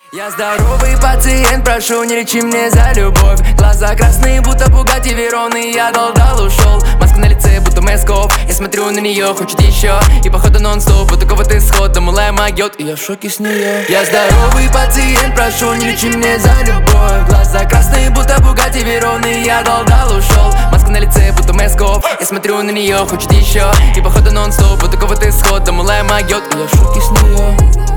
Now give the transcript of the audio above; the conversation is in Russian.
Я здоровый пациент, прошу, не лечи мне за любовь. Глаза красные, будто Бугатти Верон, и я дал, ушел. Маска на лице, будто Мэскоп. Я смотрю на нее, хочет еще. И походу нон-стоп, вот такой вот исход. Да мулая могет, и я в шоке с нее. Я здоровый пациент, прошу, не лечи мне за любовь. Глаза красные, будто Бугатти Верон, и я дал, ушел. Маска на лице, будто Мэскоп. Я смотрю на нее, хочет еще. И походу нон-стоп, вот такой вот исход. Да мулая могет, и я в шоке с нее.